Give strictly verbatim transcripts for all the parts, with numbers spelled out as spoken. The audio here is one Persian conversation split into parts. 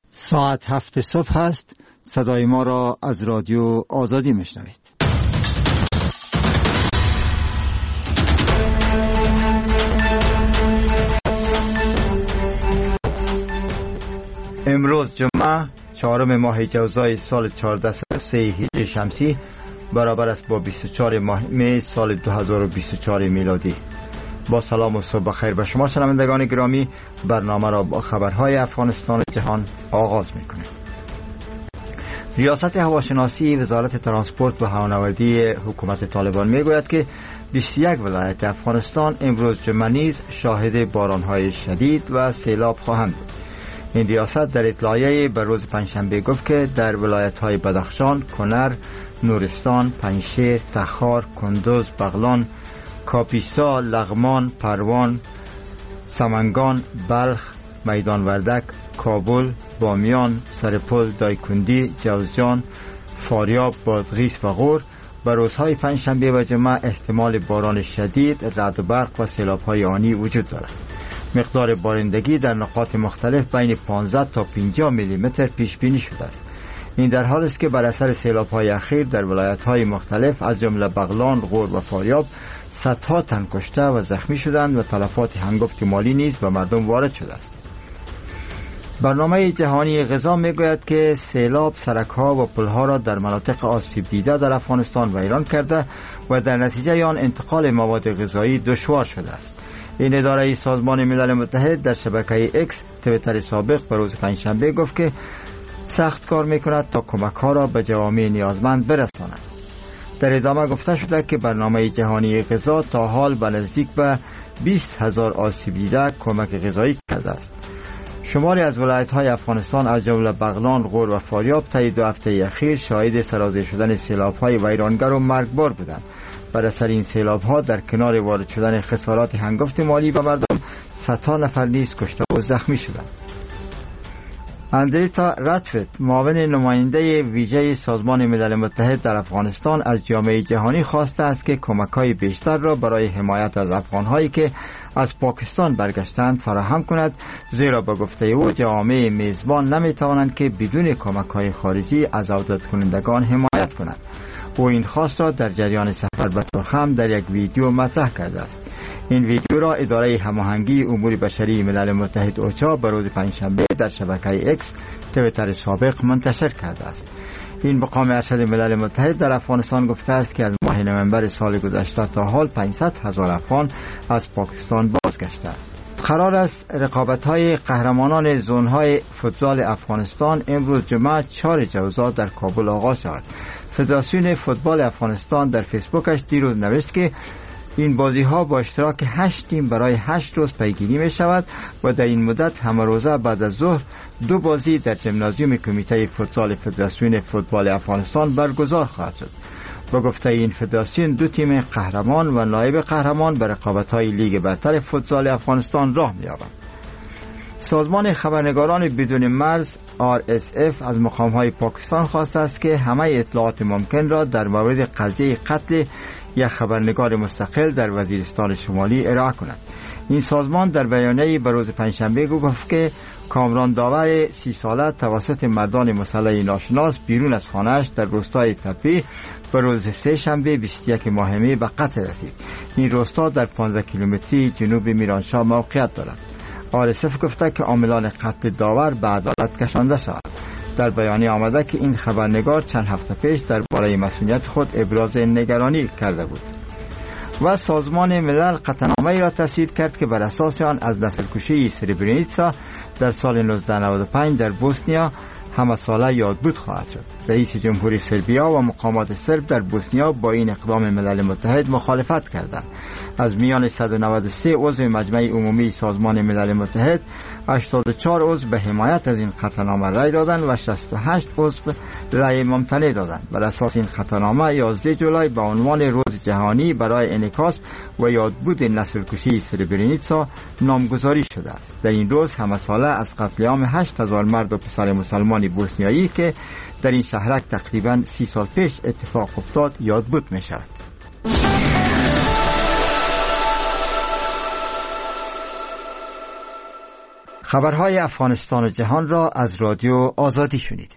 ساعت هفت صبح است. صدای ما را از رادیو آزادی میشنوید. امروز جمعه چهارم ماه جوزای سال چهارده صفر سه هجری شمسی برابر است با بیست و چهار ماه می سال دو هزار و بیست و چهار میلادی. با سلام و صبح بخیر به شما شنوندگان گرامی، برنامه را با خبرهای افغانستان و جهان آغاز می‌کنیم. ریاست هواشناسی وزارت ترانسپورت و هوانوردی حکومت طالبان میگوید که بیست و یک ولایت افغانستان امروز جمعه نیز شاهد بارانهای شدید و سیلاب خواهند بود. این ریاست در اطلاعیه بر روز پنجشنبه گفت که در ولایت‌های بدخشان، کنر، نورستان، پنجشیر، تخار، کندوز، بغلان، کاپیسا، لغمان، پروان، سمنگان، بلخ، میدان وردک، کابل، بامیان، سرپل، دایکندی، جوزجان، فاریاب، بادغیس و غور بر روزهای پنجشنبه و جمعه احتمال باران شدید، رعد و برق و سیلاب‌های آنی وجود دارد. مقدار بارندگی در نقاط مختلف بین پانزده تا پنجاه میلی متر پیش بینی شده است. این در حالی است که بر اثر سیلاب‌های اخیر در ولایت‌های مختلف از جمله بغلان، غور و فاریاب صدها تن کشته و زخمی شدند و تلفات هنگفت مالی نیز به مردم وارد شده است. برنامه جهانی غذا میگوید که سیلاب سرک‌ها و پل‌ها را در مناطق آسیب دیده در افغانستان و ایران کرده و در نتیجه آن انتقال مواد غذایی دشوار شده است. این اداره سازمان ملل متحد در شبکه اکس توییتر سابق به روز پنجشنبه گفت که سخت کار میکند تا کمک‌ها را به جوامع نیازمند برساند. در ادامه گفته شده که برنامه جهانی غذا تا حال به نزدیک به بیست هزار آسیب دیده کمک غذایی کرده است. شماری از ولایت‌های افغانستان از جمله بغلان، غور و فاریاب طی دو هفته اخیر شاهد سرازیر شدن سیلاب‌های ویرانگر و مرگبار بودند. بر اثر این سیلاب‌ها در کنار وارد شدن خسارات هنگفت مالی به مردم، صدها نفر نیز کشته و زخمی شدند. اندریتا راتفت، معاون نماینده ویژه سازمان ملل متحد در افغانستان، از جامعه جهانی خواسته است که کمک‌های بیشتر را برای حمایت از افغان‌هایی که از پاکستان برگشتند فراهم کند، زیرا به گفته او جوامع میزبان نمی‌توانند که بدون کمک‌های خارجی از عودت کنندگان حمایت کنند. او این خواست را در جریان سفر به ترخم در یک ویدیو مطرح کرده است. این ویدیو را اداره هماهنگی امور بشری ملل متحد اوچا به روز پنجشنبه در شبکه اکس توییتر سابق منتشر کرده است. این مقام ارشد ملل متحد در افغانستان گفته است که از ماه نوامبر سال گذشته تا حال پانصد هزار افغان از پاکستان بازگشتند. قرار است رقابت‌های قهرمانان زون‌های فوتبال افغانستان امروز جمعه چهار جوزا در کابل آغاز شود. فدراسیون فوتبال افغانستان در فیسبوکش دیروز نوشت که این بازی ها با اشتراک هشت تیم برای هشت روز پیگیری می شود و در این مدت همه روزه بعد از ظهر دو بازی در ژیمنازیوم کمیته فوتسال فدراسیون فوتبال افغانستان برگزار خواهد شد. با گفته این فدراسیون دو تیم قهرمان و نایب قهرمان به رقابت‌های لیگ برتر فوتسال افغانستان راه می‌یابند. سازمان خبرنگاران بدون مرز آر اس اف از مقام‌های پاکستان خواسته است که همه اطلاعات ممکن را در مورد قضیه قتل یک خبرنگار مستقل در وزیرستان شمالی ارائه کند. این سازمان در بیانیه‌ای به روز پنجشنبه گفت که کامران داور سی ساله توسط مردان مسلح ناشناس بیرون از خانه‌اش در روستای تپی به روز سه شنبه بیست و یک ماه می به قتل رسید. این روستا در پانزده کیلومتری جنوب میرانشاه موقعیت دارد. آر اس اف گفته که عاملان قتل داور به عدالت کشانده شود. در بیانیه آمده که این خبرنگار چند هفته پیش درباره مسئولیت خود ابراز نگرانی کرده بود. و سازمان ملل قطعنامه‌ای را تصویب کرد که بر اساس آن از نسل‌کشی سربرینیتسا در سال نوزده نود و پنج در بوسنیا همه ساله یادبود خواهد شد. رئیس جمهوری سربیا و مقامات سرب در بوسنیا با این اقدام ملل متحد مخالفت کردند. از میان صد و نود و سه عضو مجمع عمومی سازمان ملل متحد، هشتاد و چهار عضو به حمایت از این قطعنامه رأی دادند و شصت و هشت عضو رأی ممتنع دادند. بر اساس این قطعنامه یازده جولای به عنوان روز جهانی برای انعکاس و یادبود نسل‌کشی سربرینیتسا نامگذاری شده است. در این روز همه ساله از قتل عام هشت هزار مرد و پسر مسلمان بوسنیایی که در این شهرک تقریباً سی سال پیش اتفاق افتاد یادبود می شود. خبرهای افغانستان و جهان را از رادیو آزادی شنیدید.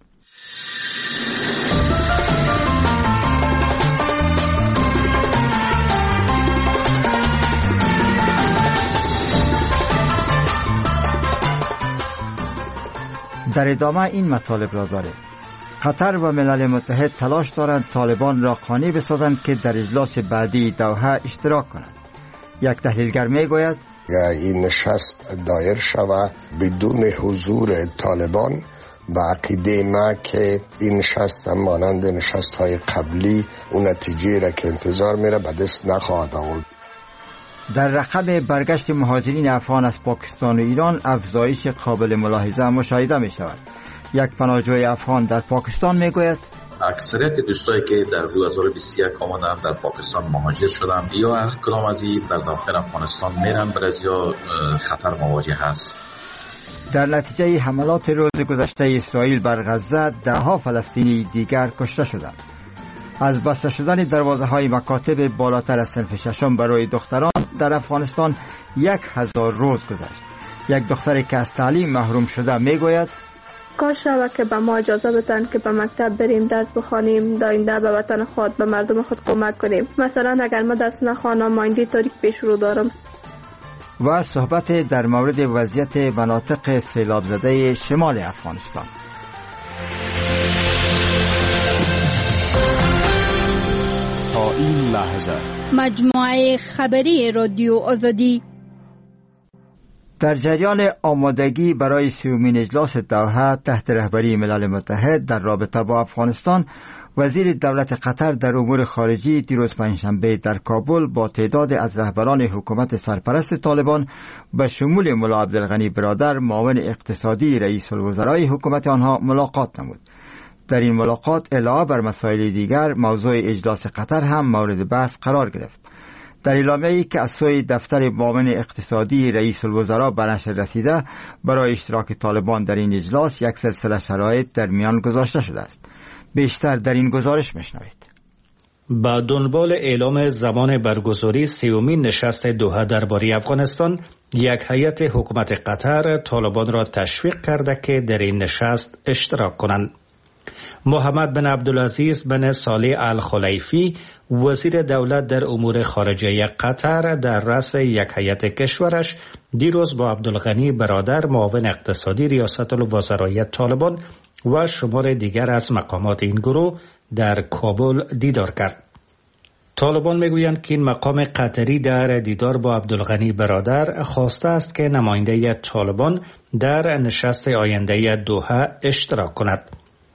در ادامه این مطالب را داریم. قطر و ملل متحد تلاش دارند طالبان را قانع بسازند که در اجلاس بعدی دوحه اشتراک کنند. یک تحلیلگر می گوید این نشست دایر شود بدون حضور طالبان، با عقیده ما که این نشست هم مانند نشست های قبلی اون نتیجه را که انتظار میره به دست نخواهد آورد. در رقم برگشت مهاجرین افغان از پاکستان و ایران افزایش قابل ملاحظه مشاهده می شود. یک پناهجوی افغان در پاکستان می گوید اکثریت دوستایی که در دو هزار و بیست و یک آمدن در پاکستان مهاجر شدن یا هر کدام از این در داخل افغانستان میرن، برای خطر مواجه هست. در نتیجه حملات روز گذشته اسرائیل بر غزه ده ها فلسطینی دیگر کشته شدند. از بسته شدن دروازه های مکاتب بالاتر از صنف ششم برای دختران در افغانستان یک هزار روز گذشت. یک دختری که از تعلیم محروم شده می گوید کاش شود که به ما اجازه بدن که به مکتب بریم، دست بخوانیم، داینده به وطن خود به مردم خود کمک کنیم. مثلا اگر ما دست نخوانم آینده تاریک پیش رو دارم. و صحبت در مورد وضعیت مناطق سیلاب زده شمال افغانستان. تا این لحظه مجموعه خبری رادیو آزادی در جریان آمادگی برای سیومین اجلاس دوحه تحت رهبری ملل متحد در رابطه با افغانستان، وزیر دولت قطر در امور خارجی دیروز پنجشنبه در کابل با تعداد از رهبران حکومت سرپرست طالبان به شمول ملا عبدالغنی برادر معاون اقتصادی رئیس الوزرای حکومت آنها ملاقات نمود. در این ملاقات علاوه بر مسائل دیگر موضوع اجلاس قطر هم مورد بحث قرار گرفت. در اعلامیه‌ای که از سوی دفتر معاون اقتصادی رئیس الوزراء به نشر رسیده، برای اشتراک طالبان در این اجلاس یک سلسله شرایط در میان گذاشته شده است. بیشتر در این گزارش میشنوید. با دنبال اعلام زمان برگزاری سیومین نشست دوحه درباره افغانستان، یک هیئت حکومت قطر طالبان را تشویق کرده که در این نشست اشتراک کنند. محمد بن عبدالعزیز بن صالح الخلیفی، وزیر دولت در امور خارجه قطر، در رأس یک هیئت کشورش دیروز با عبدالغنی برادر معاون اقتصادی ریاست الوزرای طالبان و شمار دیگر از مقامات این گروه در کابل دیدار کرد. طالبان میگویند که این مقام قطری در دیدار با عبدالغنی برادر خواسته است که نماینده طالبان در نشست آینده دوحه اشتراک کند.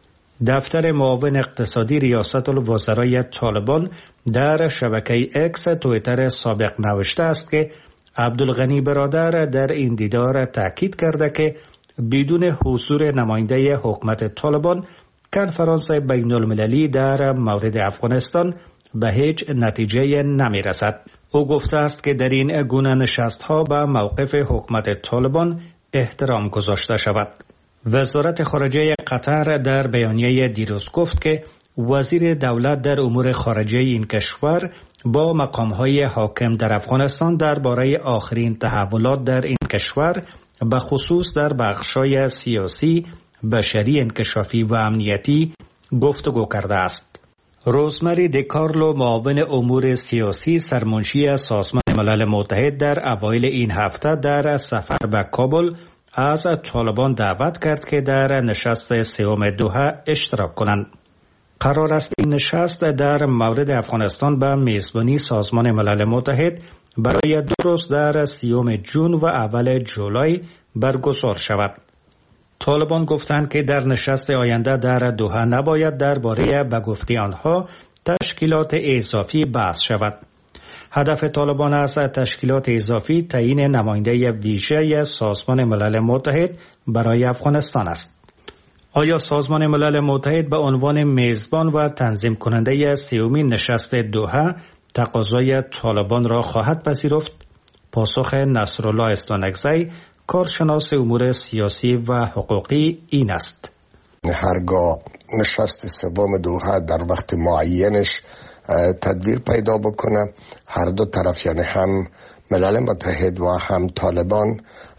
دفتر معاون اقتصادی ریاست الوزرای طالبان در شبکه اکس تویتر سابق نوشته است که عبدالغنی برادر در این دیدار تاکید کرده که بدون حضور نماینده حکومت طالبان کنفرانس بین المللی در مورد افغانستان به هیچ نتیجه نمی رسد. او گفته است که در این گونه نشست ها به موقف حکومت طالبان احترام گذاشته شود. وزارت خارجه قطر در بیانیه دیروز گفت که وزیر دولت در امور خارجه این کشور با مقام‌های حاکم در افغانستان درباره آخرین تحولات در این کشور به خصوص در بخش‌های سیاسی، بشری، انکشافی و امنیتی گفتگو کرده است. روزمری دیکارلو، معاون امور سیاسی سرمنشی سازمان ملل متحد، در اوایل این هفته در سفر به کابل از طالبان دعوت کرد که در نشست سوم دوحه اشتراک کنند. قرار است این نشست در مورد افغانستان به میزبانی سازمان ملل متحد برای دو روز در سیوم جون و اول جولای برگزار شود. طالبان گفتند که در نشست آینده در دوحه نباید درباره به گفته آنها تشکیلات اضافی بحث شود. هدف طالبان از تشکیلات اضافی تعیین نماینده ویژه سازمان ملل متحد برای افغانستان است. آیا سازمان ملل متحد به عنوان میزبان و تنظیم کننده سیومین نشست دوحه تقاضای طالبان را خواهد پذیرفت؟ پاسخ نصرالله استانکزی، کارشناس امور سیاسی و حقوقی، این است: هرگاه نشست سوم دوحه در وقت معینش تدبیر پیدا بکنه، هر دو طرف یعنی هم ملل متحد و هم طالبان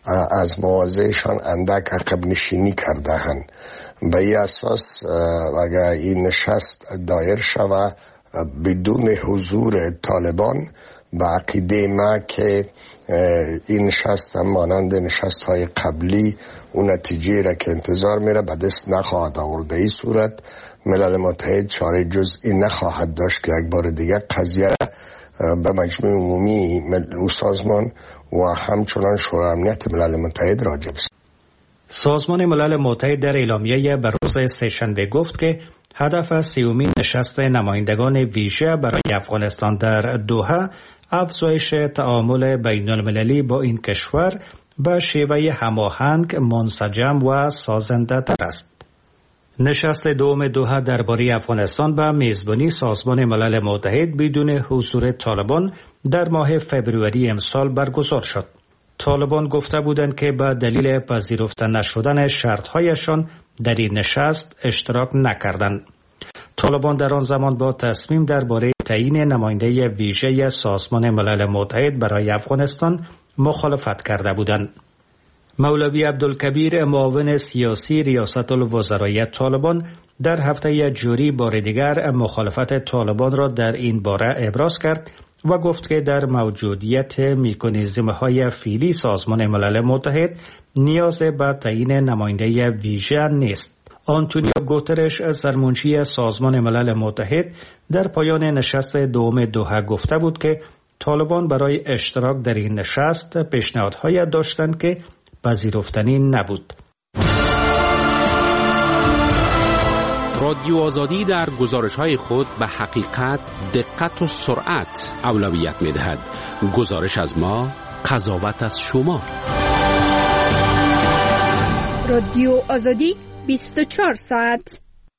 از مواضعشان اندک عقب نشینی کرده هند. به این اساس اگر این نشست دایر شود بدون حضور طالبان، به عقیده ما که این نشست هم مانند نشست های قبلی اون نتیجه را که انتظار میره به دست نخواهد آورد. این صورت ملل متحد چاره جزئی نخواهد داشت که یک بار دیگر قضیه را به مجمع عمومی او سازمان و همچنان شورای امنیت ملل متحد راجع بست. سازمان ملل متحد در اعلامیه بر روز سه‌شنبه گفت که هدف سیومین نشست نمایندگان ویژه برای افغانستان در دوحه افزایش تعامل بین المللی با این کشور به شیوه هماهنگ، منسجم و سازنده تر است. نشست دوم دوحه درباره افغانستان به میزبانی سازمان ملل متحد بدون حضور طالبان در ماه فوریه امسال برگزار شد. طالبان گفته بودند که به دلیل پذیرفته نشدن شرطهایشان در این نشست اشتراک نکردند. طالبان در آن زمان با تصمیم درباره تعیین نماینده ویژه سازمان ملل متحد برای افغانستان مخالفت کرده بودند. مولوی عبدالکبیر معاون سیاسی ریاست الوزرای طالبان در هفته جوری بار دیگر مخالفت طالبان را در این باره ابراز کرد و گفت که در موجودیت مکانیزم‌های فعلی سازمان ملل متحد نیاز به تعیین نماینده ویژه نیست. آنتونیو گوترش سرمنشی سازمان ملل متحد در پایان نشست دوم دوحه گفته بود که طالبان برای اشتراک در این نشست پیشنهادهایی داشتند که پذیرفتنی نبود. رادیو آزادی در گزارش‌های خود به حقیقت، دقت و سرعت اولویت می‌دهد. گزارش از ما، قضاوت از شما. رادیو آزادی بیست و چهار ساعت.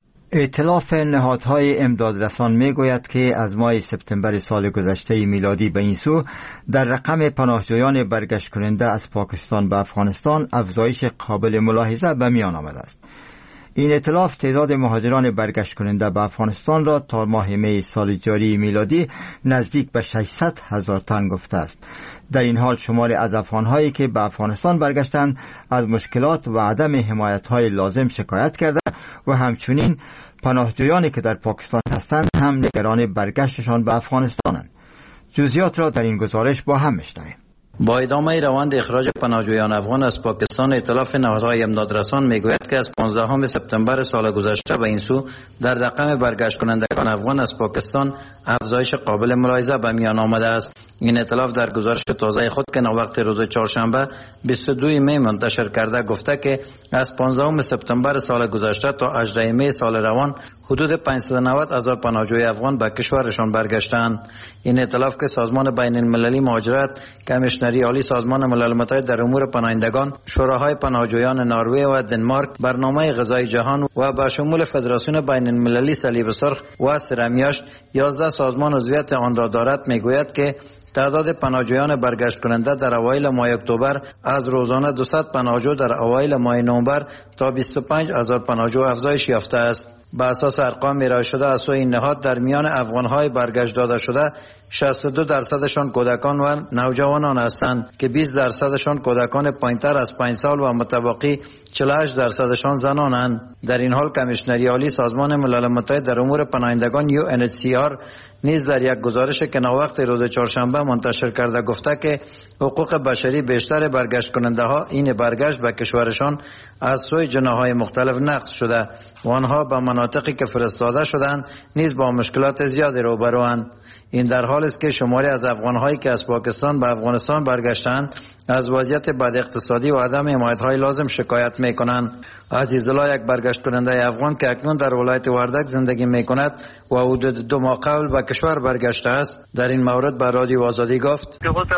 ائتلاف نهادهای امدادرسان میگوید که از ماه سپتامبر سال گذشته میلادی به این سو در رقم پناهجویان برگشت کننده از پاکستان به افغانستان افزایش قابل ملاحظه به میان آمده است. این ائتلاف تعداد مهاجران برگشت کننده به افغانستان را تا ماه می سال جاری میلادی نزدیک به ششصد هزار تن گفته است. در این حال شمار از افغانهایی که به افغانستان برگشتند از مشکلات و عدم حمایت‌های لازم شکایت کرده و همچنین پناهجویانی که در پاکستان هستند هم نگران برگشتشان به افغانستانند. جزئیات را در این گزارش با هم می‌شنویم. با ادامه روند اخراج پناهجویان افغان از پاکستان، ائتلاف نهادهای امدادرسان میگوید که از پانزدهم سپتامبر سال گذشته به این سو در رقم برگشت کنندگان افغان از پاکستان افزایش قابل ملاحظه به میان آمده است. این ائتلاف در گزارش تازه خود که ناوقت روز چهارشنبه بیست و دوم می منتشر کرده گفته که از پانزدهم سپتامبر سال گذشته تا هجدهم می سال روان حدود پانصد و نود هزار پناهجوی افغان به کشورشان برگشتند. این ائتلاف که سازمان بین المللی مهاجرت، کمیشنری عالی سازمان ملل متحد در امور پناهندگان، شوراهای پناهجویان نروژ و دنمارک، برنامه غذای جهان و به شمول فدراسیون بین المللی صلیب سرخ و سرمیاش یازده سازمان عضویت آن را دارد، میگوید که تعداد پناهجویان برگشت کننده در اوایل ماه اکتبر از روزانه دویست پناهجو در اوایل ماه نوامبر تا بیست و پنج هزار پناهجو افزایش یافته است. به اساس ارقام ارائه شده از سوی این نهاد در میان افغان‌های برگشت داده شده شصت و دو درصدشان کودکان و نوجوانان هستند که بیست درصدشان کودکان پایین‌تر از پنج سال و متبقی چهل و هشت درصدشان زنانند. در این حال کمیشنری عالی سازمان ملل متحد در امور پناهندگان یو ان اچ سی آر نیز در یک گزارش که ناوقت روز چهارشنبه منتشر کرده گفته که حقوق بشری بیشتر برگشت کننده ها این برگشت به کشورشان از سوی جناح‌های مختلف نقض شده و آنها به مناطقی که فرستاده شدند نیز با مشکلات زیادی روبروند. این در حالی است که شماری از افغان‌هایی که از پاکستان به افغانستان برگشتند از وضعیت بد اقتصادی و عدم حمایت‌های لازم شکایت می‌کنند. عزیزالله، یک برگشت کننده افغان که اکنون در ولایت وردک زندگی می‌کند و حدود دو ماه قبل به کشور برگشته است، در این مورد به رادیو آزادی گفت: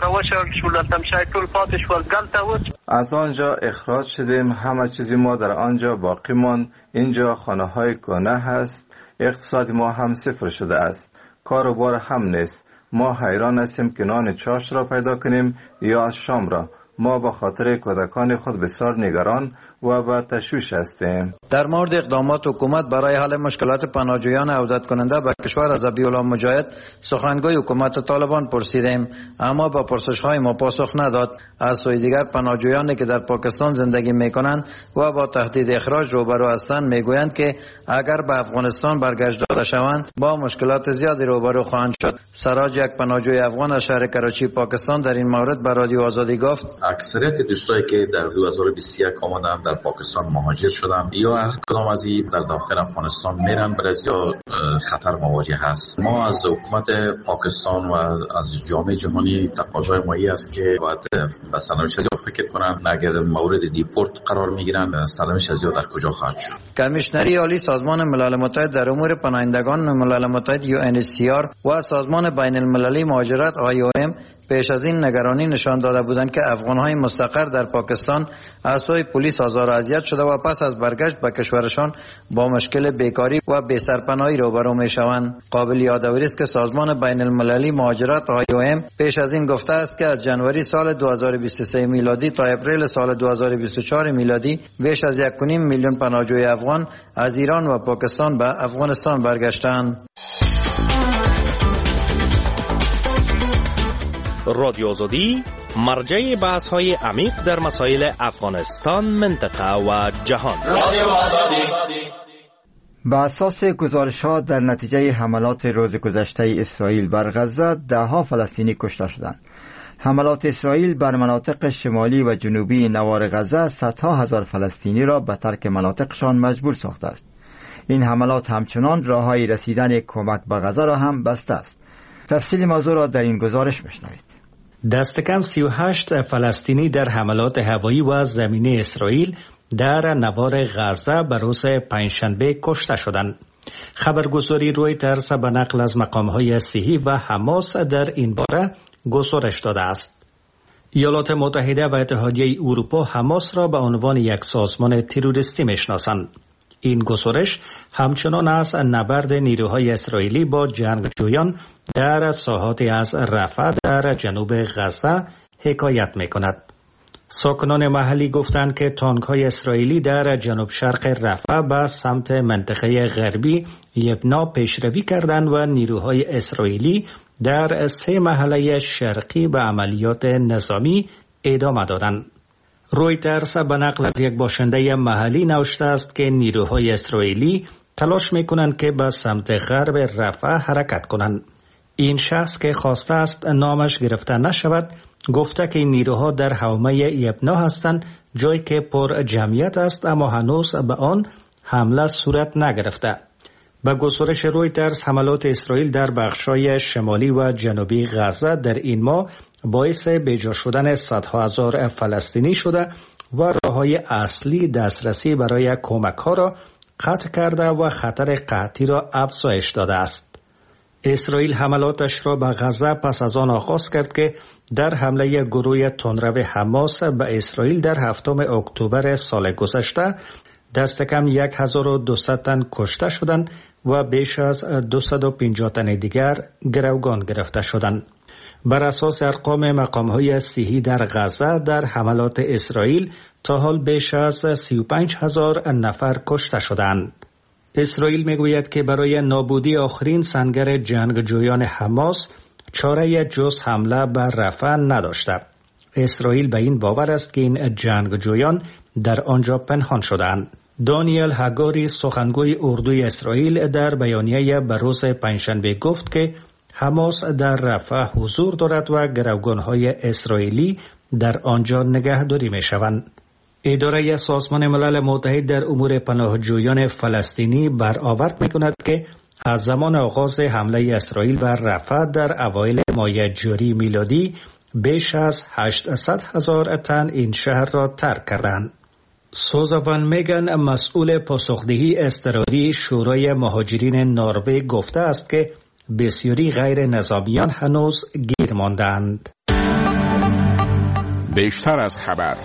از آنجا اخراج شدیم، همه چیزی ما در آنجا باقی ماند. اینجا خانه‌های کهنه هست، اقتصاد ما هم صفر شده است، کار و بار هم نیست. ما حیران هستیم که نان چاشت را پیدا کنیم یا از شام را. ما به خاطر کودکان خود بسیار نگران و به تشویش هستیم. در مورد اقدامات حکومت برای حل مشکلات پناهجویان عودت کننده به کشور از ابی‌الله مجاهد سخنگوی حکومت طالبان پرسیدیم، اما با پرسش‌های ما پاسخ نداد. از سوی دیگر پناهجویانی که در پاکستان زندگی می‌کنند و با تهدید اخراج روبرو هستند میگویند که اگر به افغانستان برگشت داده شوند با مشکلات زیادی روبرو خواهند شد. سراج، یک پناهجوی افغان از شهر کراچی پاکستان، در این مورد به رادیو آزادی گفت: اکثریت دوستایی که در دو هزار و بیست و یک آمدن در پاکستان مهاجر شدن یا هر کدام از این در داخل افغانستان میرن، برای یا خطر مواجه هست. ما از حکومت پاکستان و از جامعه جهانی تقاضای مایی است که باید به سرنوشت از فکر کنند. اگر مورد دیپورت قرار میگیرن، سرنوشت از در کجا خواهد شد. کمیشنری عالی سازمان ملل متحد در امور پناهندگان ملل متحد یو ان اچ سی آر و سازمان بین المللی مهاجرت آی او ام پیش از این نگرانی نشان داده بودند که افغان‌های مستقر در پاکستان از سوی پلیس آزار و اذیت شده و پس از برگشت به کشورشان با مشکل بیکاری و بی‌سرپناهی روبرو می‌شوند. قابل یادآوری است که سازمان بین المللی مهاجرت آی او ام پیش از این گفته است که از جنوری سال دو هزار و بیست و سه میلادی تا اپریل سال دو هزار و بیست و چهار میلادی بیش از یک و نیم میلیون پناهجوی افغان از ایران و پاکستان به افغانستان برگشتند. رادیو آزادی مرجع بحث های عمیق در مسائل افغانستان، منطقه و جهان. رادیو آزادی. به اساس گزارش‌ها در نتیجه حملات روز گذشته اسرائیل بر غزه ده‌ها فلسطینی کشته شدند. حملات اسرائیل بر مناطق شمالی و جنوبی نوار غزه صدها هزار فلسطینی را به ترک مناطقشان مجبور ساخته است. این حملات همچنان راه‌های رسیدن کمک به غزه را هم بسته است. تفصیل موضوع را در این گزارش بشنوید. دست کم سی و هشت فلسطینی در حملات هوایی و زمینی اسرائیل در نوار غزه به روز پنجشنبه کشته شدند. خبرگزاری رویترز به نقل از مقام‌های صحی و حماس در این باره گزارش داده است. ایالات متحده و اتحادیه اروپا حماس را به عنوان یک سازمان تروریستی میشناسند. این گزارش همچنان از نبرد نیروهای اسرائیلی با جنگجویان در ساحاتی از رفح در جنوب غزه حکایت می‌کند. ساکنان محلی گفتند که تانک‌های اسرائیلی در جنوب شرق رفح به سمت منطقه غربی یبنا پیشروی کردند و نیروهای اسرائیلی در سه محله شرقی به عملیات نظامی ادامه دادند. رویترز به نقل از یک باشنده محلی نوشته است که نیروهای اسرائیلی تلاش می‌کنند که به سمت غرب رفح حرکت کنند. این شخص که خواسته است نامش گرفته نشود گفته که نیروها در حومه یبنا هستند، جایی که پر جمعیت است اما هنوز به آن حمله صورت نگرفته. به گزارش رویترز حملات اسرائیل در بخش‌های شمالی و جنوبی غزه در این ماه باعث بیجا شدن صدها هزار فلسطینی شده و راه‌های اصلی دسترسی برای کمک‌ها را قطع کرده و خطر قحطی را افزایش داده است. اسرائیل حملاتش را به غزه پس از آن آغاز کرد که در حمله گروه تندرو حماس به اسرائیل در هفتم اکتبر سال گذشته دست کم هزار و دویست تن کشته شدند و بیش از دویست و پنجاه تن دیگر گروگان گرفته شدند. بر اساس ارقام مقام‌های صحی در غزه در حملات اسرائیل تا حال بیش از سی و پنج هزار نفر کشته شدند. اسرائیل میگوید که برای نابودی آخرین سنگر جنگجویان حماس چاره جز حمله بر رفح نداشته. اسرائیل به این باور است که این جنگجویان در آنجا پنهان شدند. دانیل هگاری سخنگوی اردوی اسرائیل در بیانیه به روز پنجشنبه گفت که حماس در رفح حضور دارد و گروگان‌های اسرائیلی در آنجا نگهداری می‌شوند. اداره سازمان ملل متحد در امور پناهجویان فلسطینی برآورد می‌کند که از زمان آغاز حمله اسرائیل بر رفح در اوایل ماه جاری میلادی بیش از هشتصد هزار تن این شهر را ترک کردند. سوزوان میگن مسئول پاسخدهی اضطراری شورای مهاجرین نروژ گفته است که بسیاری غیر نظامیان هنوز گیر ماندند. بیشتر از خبر.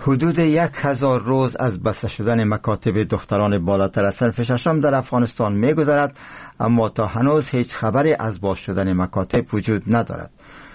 حدود یک هزار روز از بسته شدن مکاتب دختران بالاتر از صنف ششم در افغانستان می گذرد، اما تا هنوز هیچ خبری از باز شدن مکاتب وجود ندارد.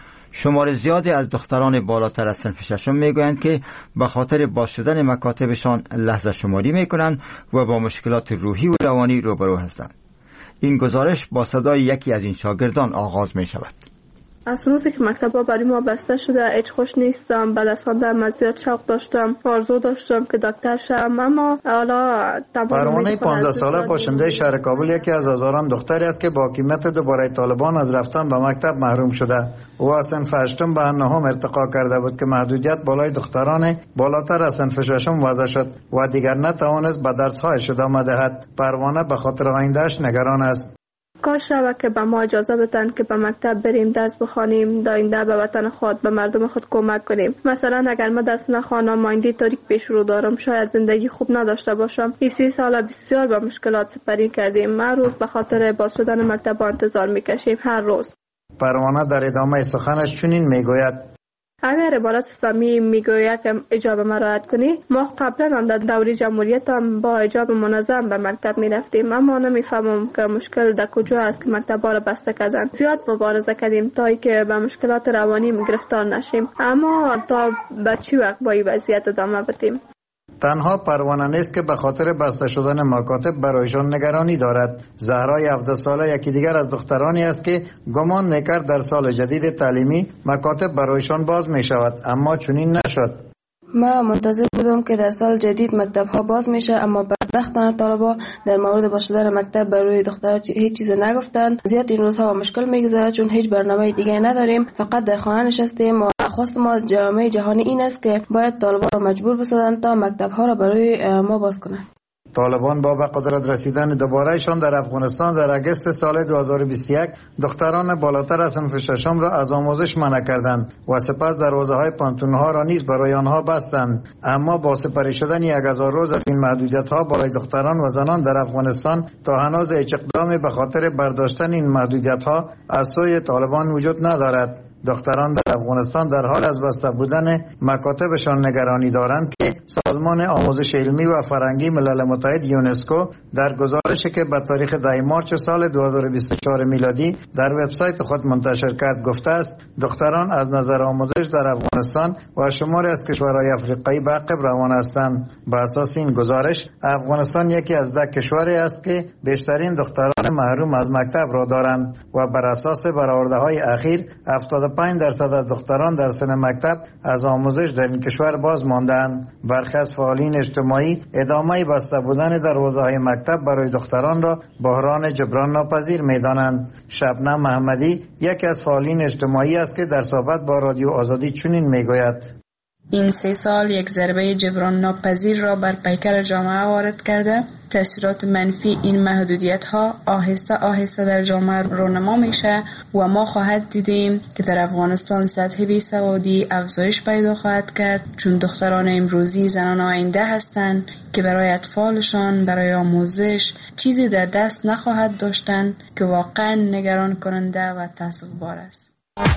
شمار زیادی از دختران بالاتر از صنف ششم می گویند که به خاطر باز شدن مکاتبشان لحظه شماری می کنند و با مشکلات روحی و روانی روبرو هستند. این گزارش با صدای یکی از این شاگردان آغاز می شود. از روزی که مکتب‌ها برای ما بسته شده هیچ خوش نیستم. بعد از خواندن زیاد شوق داشتم، آرزو داشتم که دکتر شم، اما حالا پروانه پانزده ساله باشنده شهر کابل یکی از هزاران دختری است که با حکومت دوباره طالبان از رفتن به مکتب محروم شده. او از صنف هشتم به نهم ارتقا کرده بود که محدودیت بالای دختران بالاتر از صنف ششم وضع شد و دیگر نتوانست به درس‌هایش ادامه دهد. پروانه به خاطر آینده‌اش نگران است. کاش شود که به ما اجازه بدن که به مکتب بریم، درس بخوانیم، داینده به وطن خود، به مردم خود کمک کنیم. مثلا اگر ما درس نخوانم، آینده تاریک پیش رو دارم، شاید زندگی خوب نداشته باشم. این سی سال بسیار با مشکلات سپری کردیم. هر روز به خاطر باز شدن مکتب انتظار میکشیم، هر روز. پروانه در ادامه سخنش چنین میگوید: اگر عبارت اسلامی میگوید که حجاب مرایت کنی، ما قبلا هم در دوره جمهوریت هم با حجاب منظم به مکتب میرفتیم، اما نمیفهمم که مشکل در کجا است که مکتب ها را بسته کردن. زیاد مبارزه کردیم تا اینکه به مشکلات روانی گرفتار نشیم، اما تا به چی وقت با این وضعیت ادامه بدیم؟ تنها پروانه نیست که به خاطر بسته شدن مکاتب برایشان نگرانی دارد. زهرای هفده ساله یکی دیگر از دخترانی است که گمان میکرد در سال جدید تعلیمی مکاتب برایشان باز می شود، اما چنین نشد. ما منتظر بودم که در سال جدید مکتب ها باز میشه، اما بدبختانه طالبا در مورد باز شدن مکتب برای دخترها هیچ چیز نگفتن. زیاد این روزها مشکل میگذره چون هیچ برنامه دیگه نداریم، فقط در خانه نشستیم و خواست ما از جامعه جهانی این است که باید طالبا را مجبور بسازند تا مکتب ها را برای ما باز کنند. طالبان با به قدرت رسیدن دوبارهشان در افغانستان در اگست سال دو هزار و بیست و یک دختران بالاتر از صنف ششم را از آموزش منع کردند و سپس دروازه‌های پانتون‌ها را نیز برای آنها بستند. اما با سپری شدن یک هزار روز از این محدودیت‌ها برای دختران و زنان در افغانستان تا هنوز هیچ اقدامی به خاطر برداشتن این محدودیت‌ها از سوی طالبان وجود ندارد. دختران در افغانستان در حال از بسته بودن مکاتبشان نگرانی دارند که سازمان آموزش علمی و فرهنگی ملل متحد یونسکو در گزارشی که به تاریخ ده مارس سال دو هزار و بیست و چهار میلادی در وبسایت خود منتشر کرد گفته است دختران از نظر آموزش در افغانستان و شماری از کشورهای افریقایی به عقب روان هستند. به اساس این گزارش افغانستان یکی از ده کشوری است که بیشترین دختران محروم از مکتب را دارند و بر اساس برآورده‌های اخیر هفتاد و پنج درصد از دختران در سن مکتب از آموزش در این کشور باز ماندند. برخی از فعالین اجتماعی ادامه بسته بودن دروازه‌های مکتب برای دختران را بحران جبران ناپذیر می‌دانند. شبنم محمدی یکی از فعالین اجتماعی است که در صحبت با رادیو آزادی چنین میگوید: این سه سال یک ضربه جبران ناپذیر را بر پیکر جامعه وارد کرده. تأثیرات منفی این محدودیت ها آهسته آهسته در جامعه رونما میشه و ما خواهد دیدیم که در افغانستان سطح بیسوادی افزایش پیدا خواهد کرد، چون دختران امروزی زنان آینده هستند که برای اطفالشان برای آموزش چیزی در دست نخواهد داشتن که واقعا نگران کننده و تأسف بار است.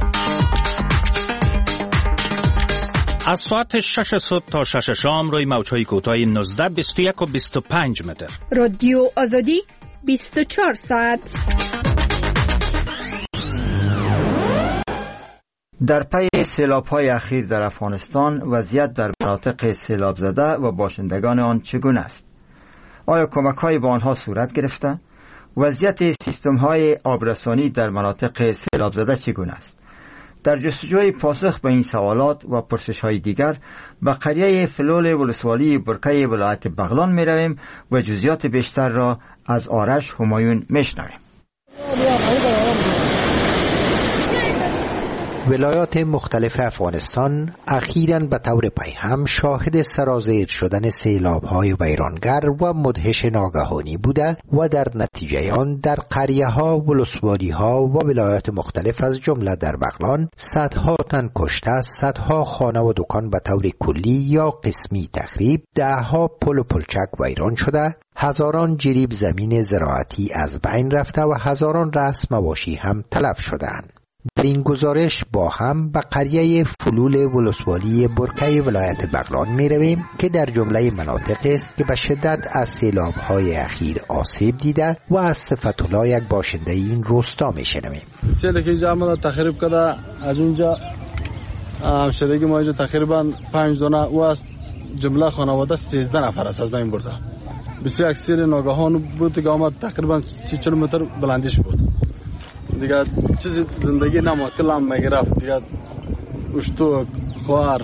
از ساعت شش صبح تا شش شام روی موج‌های کوتاه نوزده، بیست و یک و بیست و پنج متر. رادیو آزادی بیست و چهار ساعت. در پی سیلاب‌های اخیر در افغانستان وضعیت در مناطق سیلاب زده و باشندگان آن چگونه است؟ آیا کمک‌های به آنها صورت گرفته؟ وضعیت سیستم‌های آبرسانی در مناطق سیلاب زده چگونه است؟ در جستجوی پاسخ به این سوالات و پرسش‌های دیگر به قریه فلول ولسوالی برکه ولایت بغلان می رویم و جزئیات بیشتر را از آرش همایون میشنویم. ولایات مختلف افغانستان اخیراً به طور پیهم شاهد سرازیر شدن سیلاب‌های ویرانگر و مدهش ناگهانی بوده و در نتیجه آن در قریه‌ها، ولسوالی‌ها و ولایات مختلف از جمله در بغلان صدها تن کشته، صدها خانه و دکان به طور کلی یا قسمی تخریب، دهها پل و پلچک ویران شده، هزاران جریب زمین زراعتی از بین رفته و هزاران رأس مواشی هم تلف شدند. در این گزارش با هم به قریه فلول ولسوالی برکه ولایت بغلان می رویم که در جمله مناطق است که به شدت از سیلاب های اخیر آسیب دیده و از صفت الله یک باشنده این روستا می شنویم. سیلی که جامعه تخریب کرده از اونجا همشهرگی ما اینجا تقریبا پنج دانه و از جمله خانواده سیزده نفر است از بین برده. بسیار اکثر ناگهان بود که آمد تقریبا سی کیلومتر بلندیش بود. دیگه چیزی زندگی نمود کلام میگرفت دیگه اشتو خوار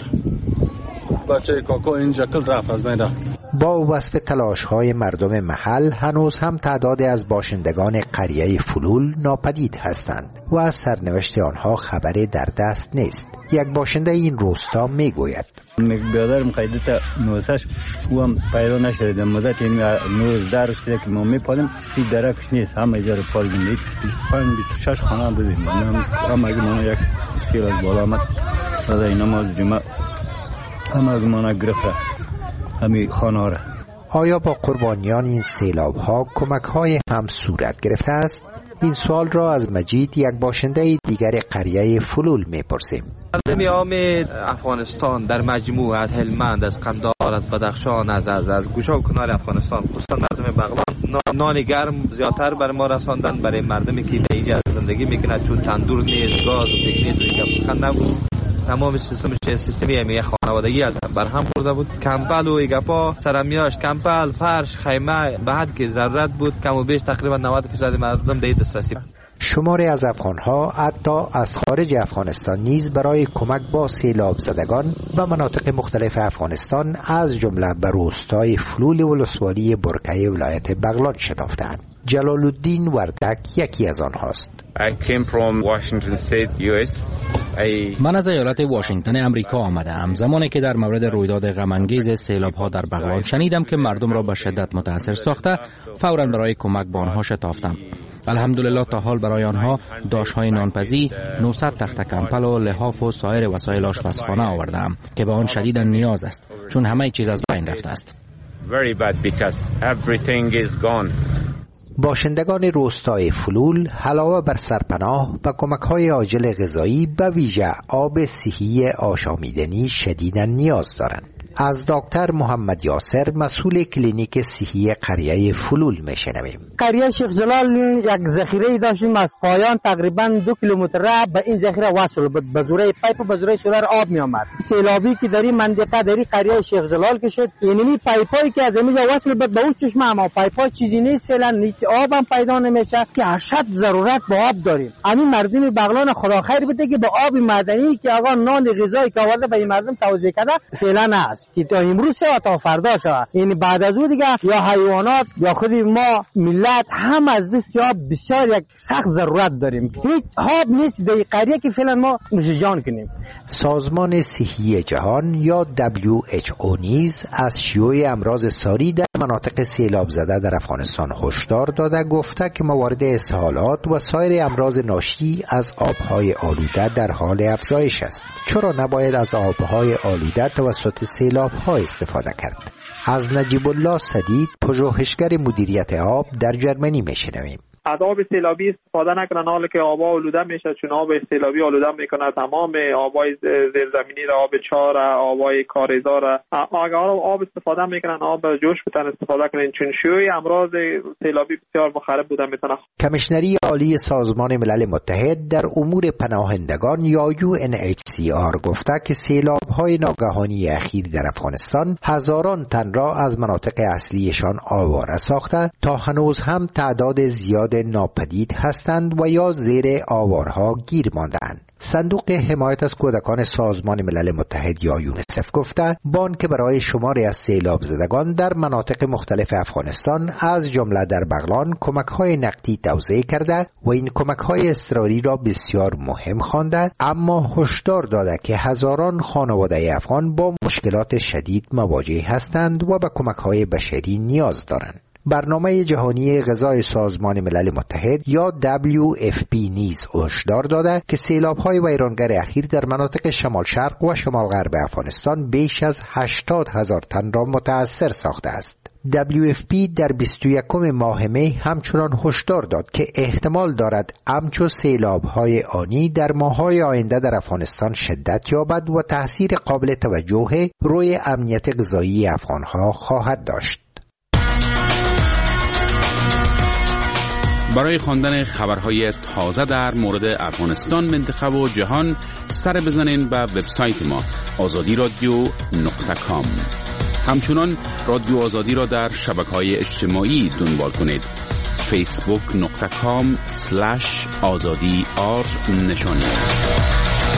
بچه کاکو اینجا کل رفت از بین رفت. با وصف تلاش های مردم محل هنوز هم تعداد از باشندگان قریه فلول ناپدید هستند و از سرنوشت آنها خبری در دست نیست. یک باشنده این روستا می گوید بیادرم قیدت نوزش او هم پیدا نشده مدت این نوزده رو شده که ما می پالیم این درکش نیست همه ایجا رو پالیم بیست و پنج بیست و شش خانه هم بودیم هم اگه مانا یک سکیل از بالا آمد از این نماز جمعه هم اگه مانا گرفت همی خانه را. آیا با قربانیان این سیلاب ها کمک های هم صورت گرفته است؟ این سوال را از مجید یک باشنده دیگر قریه فلول میپرسیم. مردم عام افغانستان در مجموع از هلمند، از قندهار، از بدخشان، از از از گوشه و کنار افغانستان، خصوصا مردم بغلان نان گرم زیادتر بر ما رساندن برای مردمی که اینجا زندگی میکنند، چون تندور نیست، گاز و تکنیک دیگه نبود. تمام سیستمش سیستمی یک خانوادگی از بر هم خورده بود. کمپل و ایگپا سرمیاش، کمپل، فرش، خیمه بعد که ضرورت بود کم و بیش تقریبا نود درصد مردم در دسترسی. شماری از افغان‌ها حتی از خارج افغانستان نیز برای کمک با سیلاب زدگان و مناطق مختلف افغانستان از جمله به روستای فلول ولسوالی برکه ولایت بغلان شتافتند. جلال الدین وردک یکی از آنهاست. I came from Washington State, یو اس. I... من از ایالت واشنگتن امریکا آمدم. زمانی که در مورد رویداد غم‌انگیز سیلاب‌ها در بغلان شنیدم که مردم را به شدت متاثر ساخته، فوراً برای کمک به آنها شتافتم. الحمدلله تا حال برای آنها داش‌های نانپزی، نهصد تخت کمپل و لحاف و سایر وسایل آشپزخانه آوردم که به آن شدیداً نیاز است، چون همه چیز از بین رفته است. Very bad because everything is gone. باشندگان روستای فلول علاوه بر سرپناه و کمک‌های عاجل غذایی به ویژه آب صحی آشامیدنی شدیداً نیاز دارند. از دکتر محمد یاسر مسئول کلینیک صحی قریه فلول میشنویم. قریه شیخ جلال یک ذخیره داشتیم از پایان تقریبا دو کیلومتر به این ذخیره وصل بود، به زوره پایپ و به زوره سولر آب می آمد. سیلابی که در این منطقه در قریه شیخ جلال که شد، یعنی پایپایی که از اینجا وصل بود به اون چشمه، اما پایپا چیزی نیست، فعلا هیچ آب هم پیدا نمیشه که اشد ضرورت به آب داریم. همین مردم بغلان خدا خیر بده که به آب معدنی که آقا نان غذایی که آورده به این مردم توزیع کرده فعلا هست که تا امروز و تا فردا شود. یعنی بعد از او دیگه یا حیوانات یا خود ما ملت هم از دست آب بسیار یک سخت ضرورت داریم. هیچ آب نیست در قریه که فعلا ما نوش جان کنیم. سازمان صحی جهان یا دبلیو اچ او نیز از شیوع امراض ساری در مناطق سیلاب زده در افغانستان هشدار داده، گفته که موارد اسهالات و سایر امراض ناشی از آبهای آلوده در حال افزایش است. چرا نباید از آبهای آلوده توسط سیلاب ها استفاده کرد؟ از نجیب الله سدید، پژوهشگر مدیریت آب در جرمنی میشنویم. از آب سیلابی استفاده نکنن، حالا که آبا آلوده میشه، چون آب سیلابی آلوده میکنه تمام آبای زیرزمینی را، آب چاه را، آبای کاریزا را. اگر آب استفاده میکنن آب جوش بتن استفاده کنن، چون شیوع امراض سیلابی بسیار مخرب بوده میتونه. کمیشنری عالی سازمان ملل متحد در امور پناهندگان یا یو ان اچ سی آر گفته که سیلاب‌های ناگهانی اخیر در افغانستان هزاران تن را از مناطق اصلیشان آواره ساخته تا هنوز هم تعداد زیاد ناپدید هستند و یا زیر آوارها گیر ماندند. صندوق حمایت از کودکان سازمان ملل متحد یا یونیسف گفته بانک برای شماری از سیلاب زدگان در مناطق مختلف افغانستان از جمله در بغلان کمک‌های نقدی توزیع کرده و این کمک‌های اضطراری را بسیار مهم خوانده، اما هشدار داده که هزاران خانواده افغان با مشکلات شدید مواجه هستند و به کمک‌های بشری نیاز دارند. برنامه جهانی غذای سازمان ملل متحد یا دبلیو اف پی نیز هشدار داده که سیلاب‌های ویرانگر اخیر در مناطق شمال شرق و شمال غرب افغانستان بیش از هشتاد هزار تن را متاثر ساخته است. دبلیو اف پی در بیست و یکم ماه می همچنان هشدار داد که احتمال دارد همچو سیلاب‌های آنی در ماه‌های آینده در افغانستان شدت یابد و تأثیر قابل توجه روی امنیت غذایی افغان‌ها خواهد داشت. برای خواندن خبرهای تازه در مورد افغانستان، منطقه و جهان سر بزنین به وبسایت ما آزادی رادیو نقطه کام. همچنان رادیو آزادی را در شبکه‌های اجتماعی دنبال کنید. فیسبوک نقطه کام سلش آزادی آر نشانی است.